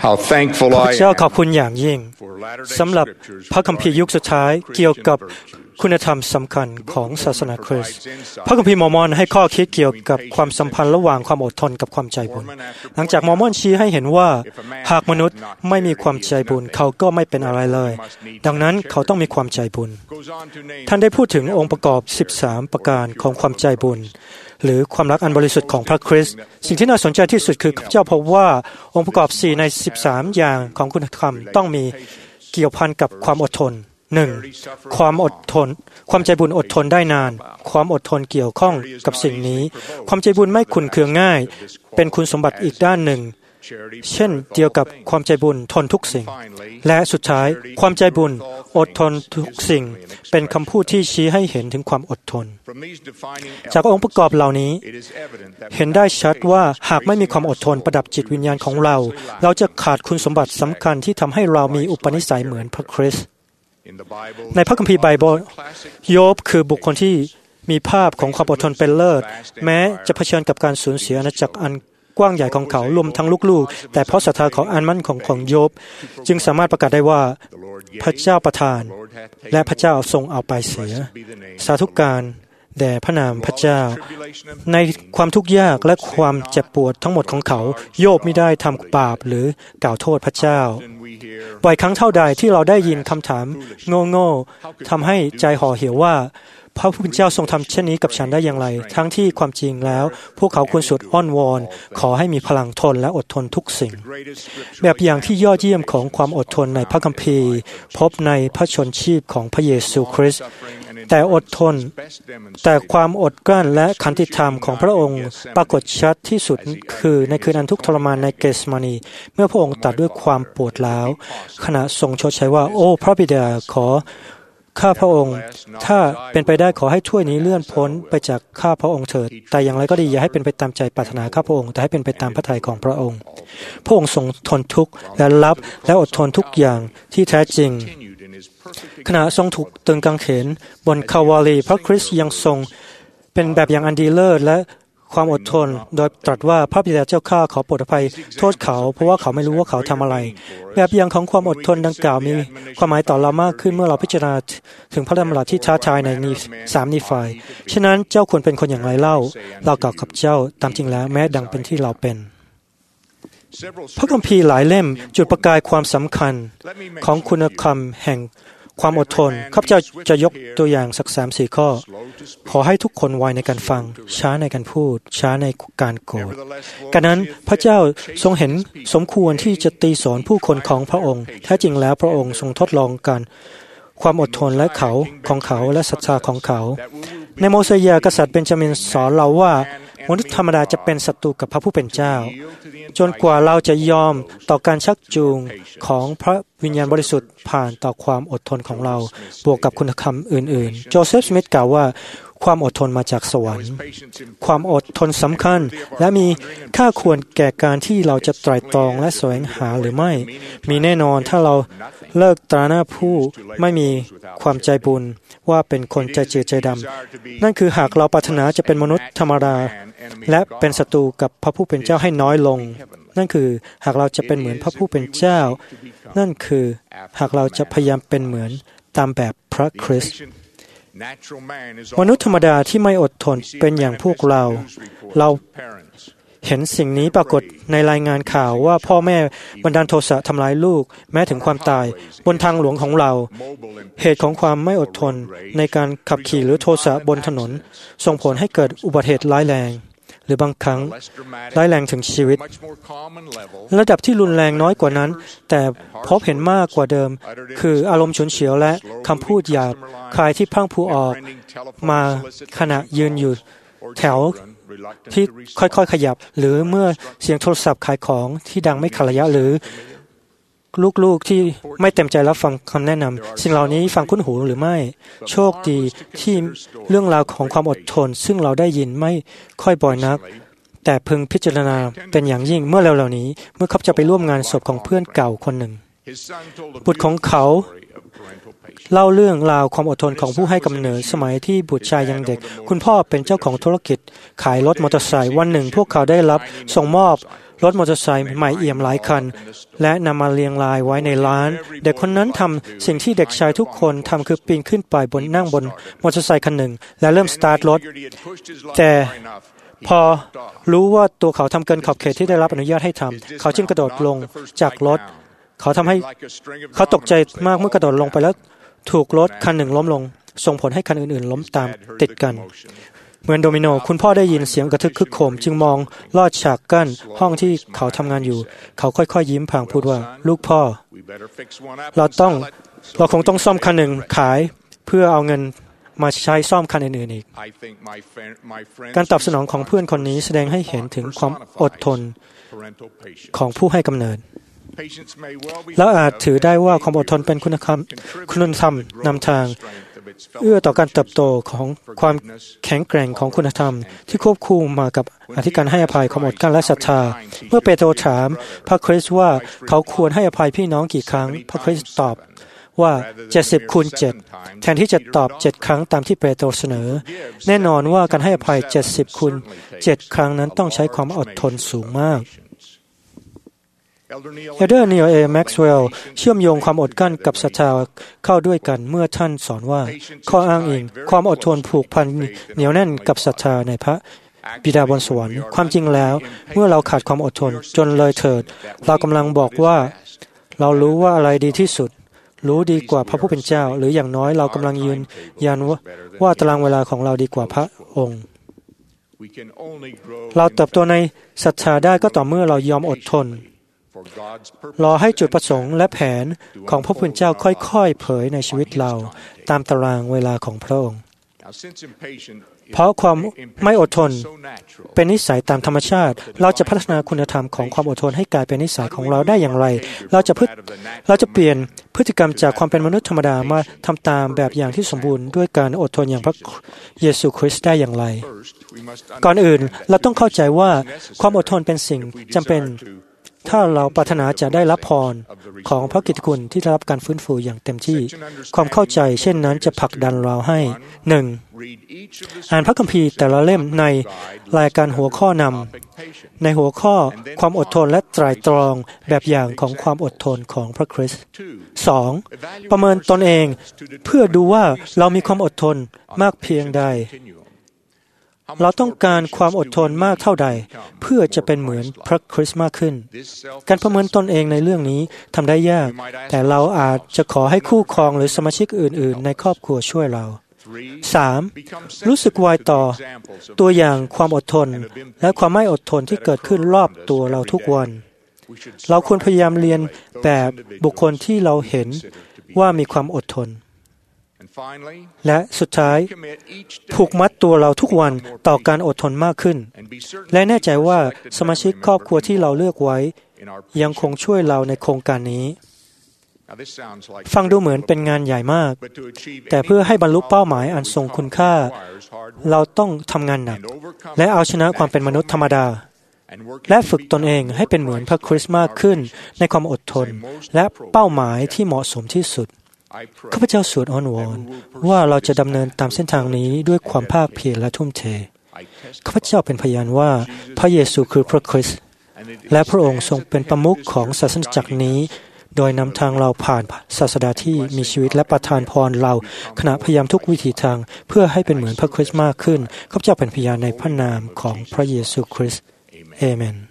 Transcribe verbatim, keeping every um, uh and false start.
How thankful ข้าพ I เจ้า am ขอบคุณอย่างยิ่ง for Latter-day สำหรับ Scriptures พระคัมภีร์ยุคสุดท้ายเกี่ยวกับคุณธรรมสำคัญของศาสนาคริสต์พระคัมภีร์มอร์มอนให้ข้อคิดเกี่ยวกับความสัมพันธ์ระหว่างความอดทนกับความใจบุญหลังจากมอร์มอนชี้ให้เห็นว่าหากมนุษย์ไม่มีความใจบุญเขาก็ไม่เป็นอะไรเลยดังนั้นเขาต้องมีความใจบุญท่านได้พูดถึงองค์ประกอบสิบสามประการของความใจบุญหรือความรักอันบริสุทธิ์ของพระคริสต์สิ่งที่น่าสนใจที่สุดคือข้าพเจ้าพบว่าองค์ประกอบสี่ในสิบสามอย่างของคุณธรรมต้องมีเกี่ยวพันกับความอดทนหนึ่งความอดทนความใจบุญอดทนได้นานความอดทนเกี่ยวข้องกับสิ่งนี้ความใจบุญไม่ขุ่นเคืองง่ายเป็นคุณสมบัติอีกด้านหนึ่งเช่นเดียวกับความใจบุญทนทุกสิ่งและสุดท้ายความใจบุญอดทนทุกสิ่งเป็นคำพูดที่ชี้ให้เห็นถึงความอดทนจากองค์ประกอบเหล่านี้เห็นได้ชัดว่าหากไม่มีความอดทนประดับจิตวิญญาณของเราเราจะขาดคุณสมบัติสำคัญที่ทำให้เรามีอุปนิสัยเหมือนพระคริสต์ในพระคัมภีร์ไบเบิลโยบคือบุคคลที่มีภาพของความอดทนเป็นเลิศแม้จะเผชิญกับการสูญเสียอาณาจักรอันกว้างใหญ่ของเขารวมทั้งลูกๆแต่เพราะศรัทธาของอันมั่นของของโยบจึงสามารถประกาศได้ว่าพระเจ้าประทานและพระเจ้าทรงเอาไปเสียสาธุการแด่พระนามพระเจ้าในความทุกข์ยากและความเจ็บปวดทั้งหมดของเขาโยบไม่ได้ทำบาปหรือกล่าวโทษพระเจ้าบ่อยครั้งเท่าใดที่เราได้ยินคำถามโง่ๆทำให้ใจห่อเหี่ยวว่าพระผู้เป็นเจ้าทรงทำเช่นนี้กับฉันได้อย่างไรทั้งที่ความจริงแล้วพวกเขาควรสวดอ้อนวอนขอให้มีพลังทนและอดทนทุกสิ่งแบบอย่างที่ยอดเยี่ยมของความอดทนในพระคัมภีร์พบในพระชนชีพของพระเยซูคริสต์แต่อดทนแต่ความอดกลั้นและขันติธรรมของพระองค์ปรากฏชัดที่สุดคือในคืนอันทุกข์ทรมานในเกสมานีเมื่อพระองค์ตรัสด้วยความปวดร้าวขณะทรงชดใช้ว่าโอ้พระบิดาขอข้าพระองค์ถ้าเป็นไปได้ขอให้ถ้วยนี้เลื่อนพ้นไปจากข้าพระองค์เถิดแต่อย่างไรก็ดีอย่าให้เป็นไปตามใจปรารถนาข้าพระองค์แต่ให้เป็นไปตามพระทัยของพระองค์พระองค์ทรงทนทุกข์และรับและอดทนทุกอย่างที่แท้จริงขณะทรงถูกตรึงกางเขนบนคาวาลีพระคริสต์ยังทรงเป็นแบบอย่างอันดีเลิศและความอดทนโดยตรัสว่าพระบิดาเจ้าข้าขอโปรดอภัยโทษเขาเพราะว่าเขาไม่รู้ว่าเขาทำอะไรแบบอย่างของความอดทนดังกล่าวมีความหมายต่อเรามากขึ้นเมื่อเราพิจารณาถึงพระดำรัสที่ท้าทายในสามนิฟายฉะนั้นเจ้าควรเป็นคนอย่างไรเล่าเรากล่าวกับเจ้าตามจริงแล้วแม้ดังเป็นที่เราเป็นพระคัมภีร์หลายเล่มจุดประกายความสำคัญของคุณธรรมแห่งความอดทนข้าพเจ้าจะยกตัวอย่างสักสามสี่ข้อขอให้ทุกคนไวในการฟังช้าในการพูดช้าในการโกรธกันนั้นพระเจ้าทรงเห็นสมควรที่จะตีสอนผู้คนของพระองค์แท้จริงแล้วพระองค์ทรงทดลองการความอดทนและเขาของเขาและศรัทธาของเขาในโมเสยากษัตริย์เบนจามินสอนเราว่ามนุษย์ธรรมดาจะเป็นศัตรูกับพระผู้เป็นเจ้าจนกว่าเราจะยอมต่อการชักจูงของพระวิญญาณบริสุทธิ์ผ่านต่อความอดทนของเราบวกกับคุณธรรมอื่นๆโจเซฟสมิธกล่าวว่าความอดทนมาจากสวรรค์ความอดทนสำคัญและมีค่าควรแก่การที่เราจะไตร่ตรองและแสวงหาหรือไม่มีแน่นอนถ้าเราเลิกตราหน้าผู้ไม่มีความใจบุญว่าเป็นคนใจจืดใจดำนั่นคือหากเราปรารถนาจะเป็นมนุษย์ธรรมดาและเป็นศัตรูกับพระผู้เป็นเจ้าให้น้อยลงนั่นคือหากเราจะเป็นเหมือนพระผู้เป็นเจ้านั่นคือหากเราจะพยายามเป็นเหมือนตามแบบพระคริสต์มนุษย์ธรรมดาที่ไม่อดทนเป็นอย่างพวกเราเราเห็นสิ่งนี้ปรากฏในรายงานข่าวว่าพ่อแม่บันดาลโทสะทำร้ายลูกแม้ถึงความตายบนทางหลวงของเราเหตุของความไม่อดทนในการขับขี่หรือโทสะบนถนนส่งผลให้เกิดอุบัติเหตุร้ายแรงหรือบางครั้งร้ายแรงถึงชีวิตระดับที่รุนแรงน้อยกว่านั้นแต่พบเห็นมากกว่าเดิมคืออารมณ์ฉุนเฉียวและคำพูดหยาบคายที่พรั่งพรูออกมาขณะยืนอยู่แถวที่ค่อยๆขยับหรือเมื่อเสียงโทรศัพท์ขายของที่ดังไม่ขาดระยะหรือลูกๆที่ไม่เต็มใจรับฟังคำแนะนำสิ่งเหล่านี้ฟังคุ้นหูหรือไม่โชคดีที่เรื่องราวของความอดทนซึ่งเราได้ยินไม่ค่อยบ่อยนักแต่พึงพิจารณาเป็นอย่างยิ่งเมื่อเร็วๆนี้เมื่อเขาจะไปร่วมงานศพของเพื่อนเก่าคนหนึ่งบุตรของเขาเล่าเรื่องราวความอดทนของผู้ให้กำเนิดสมัยที่บุตรชายยังเด็กคุณพ่อเป็นเจ้าของธุรกิจขายรถมอเตอร์ไซค์วันหนึ่งพวกเขาได้รับส่งมอบรถมอเตอร์ไซค์ใหม่เอี่ยมหลายคันและนำมาเรียงรายไว้ในร้านเด็กคนนั้นทำสิ่งที่เด็กชายทุกคนทำคือปีนขึ้นไปบนนั่งบนมอเตอร์ไซค์คันหนึ่งและเริ่มสตาร์ทรถแต่พอรู้ว่าตัวเขาทำเกินขอบเขตที่ได้รับอนุญาตให้ทำเขาจึงกระโดดลงจากรถเขาทำให้เขาตกใจมากเมื่อกระโดดลงไปแล้วถูกรถคันหนึ่งล้มลงส่งผลให้คันอื่นๆล้มตามติดกันเหมือนโดมิโนคุณพ่อได้ยินเสียงกระทึกคึกโครมจึงมองลอดฉากกั้นห้องที่เขาทำงานอยู่เขาค่อยๆยิ้มพลางพูดว่าลูกพ่อเราต้องเราคงต้องซ่อมคันหนึ่งขายเพื่อเอาเงินมาใช้ซ่อมคันอื่นๆอีกการตอบสนองของเพื่อนคนนี้แสดงให้เห็นถึงความอดทนของผู้ให้กำเนิดแล้วอาจถือได้ว่าความอดทนเป็นคุณธรรมคุณธรรมนำทางเอื้อต่อการเติบโตของความแข็งแกร่งของคุณธรรมที่ควบคู่มากับอธิการให้อภัยความอดกลั้นและศรัทธาเมื่อเปโตรถามพระคริสต์ว่าเขาควรให้อภัยพี่น้องกี่ครั้งพระคริสต์ตอบว่าเจ็ดสิบคูณเจ็ดแทนที่จะตอบเจ็ดครั้งตามที่เปโตรเสนอแน่นอนว่าการให้อภัยเจ็ดสิบคูณเจ็ดครั้งนั้นต้องใช้ความอดทนสูงมากเอลเดอร์นีโอเอแม็กซ์เวลล์เชื่อมโยงความอดกลั้นกับศรัทธาเข้าด้วยกันเมื่อท่านสอนว่าข้ออ้างอิงความอดทนผูกพันเหนียวแน่นกับศรัทธาในพระบิดาบนสวรรค์ความจริงแล้วเมื่อเราขาดความอดทนจนเลยเถิดเรากำลังบอกว่าเรารู้ว่าอะไรดีที่สุดรู้ดีกว่าพระผู้เป็นเจ้าหรืออย่างน้อยเรากำลังยืนยันว่าว่าตารางเวลาของเราดีกว่าพระองค์เราเติบโตในศรัทธาได้ก็ต่อเมื่อเรายอมอดทนรอให้จุดประสงค์และแผนของพระผู้เป็นเจ้าค่อยๆเผยในชีวิตเราตามตารางเวลาของพระองค์เพราะความไม่อดทนเป็นนิสัยตามธรรมชาติเราจะพัฒนาคุณธรรมของความอดทนให้กลายเป็นนิสัยของเราได้อย่างไรเราจะพึ่เราจะเปลี่ยนพฤติกรรมจากความเป็นมนุษย์ธรรมดามาทำตามแบบอย่างที่สมบูรณ์ด้วยการอดทนอย่างพระเยซูคริสต์ได้อย่างไรก่อนอื่นเราต้องเข้าใจว่าความอดทนเป็นสิ่งจำเป็นถ้าเราปรารถนาจะได้รับพรของพระกิตติคุณที่ได้รับการฟื้นฟูอย่างเต็มที่ความเข้าใจเช่นนั้นจะผลักดันเราให้ หนึ่ง อ่านพระคัมภีร์แต่ละเล่มในรายการหัวข้อนำในหัวข้อความอดทนและไตร่ตรองแบบอย่างของความอดทนของพระคริสต์ สอง ประเมินตนเองเพื่อดูว่าเรามีความอดทนมากเพียงใดเราต้องการความอดทนมากเท่าใดเพื่อจะเป็นเหมือนพระคริสต์มากขึ้นการประเมินตนเองในเรื่องนี้ทำได้ยากแต่เราอาจจะขอให้คู่ครองหรือสมาชิกอื่นๆในครอบครัวช่วยเรา สาม รู้สึกไวต่อตัวอย่างความอดทนและความไม่อดทนที่เกิดขึ้นรอบตัวเราทุกวันเราควรพยายามเรียนแบบบุคคลที่เราเห็นว่ามีความอดทนและสุดท้ายผูกมัดตัวเราทุกวันต่อการอดทนมากขึ้นและแน่ใจว่าสมาชิกครอบครัวที่เราเลือกไว้ยังคงช่วยเราในโครงการนี้ฟังดูเหมือนเป็นงานใหญ่มากแต่เพื่อให้บรรลุเป้าหมายอันทรงคุณค่าเราต้องทำงานหนักและเอาชนะความเป็นมนุษย์ธรรมดาและฝึกตนเองให้เป็นเหมือนพระคริสต์มากขึ้นในความอดทนและเป้าหมายที่เหมาะสมที่สุดข้าพเจ้าสวดอ้อนวอนว่าเราจะดำเนินตามเส้นทางนี้ด้วยความภาคเพียรและทุ่มเทข้าพเจ้าเป็นพยานว่าพระเยซูคือพระคริสต์และพระองค์ทรงเป็นประมุขของศาสนาจักรนี้โดยนำทางเราผ่านศาสดาที่มีชีวิตและประทานพรเราขณะพยายามทุกวิถีทางเพื่อให้เป็นเหมือนพระคริสต์มากขึ้นข้าพเจ้าเป็นพยานในพระนามของพระเยซูคริสต์เอเมน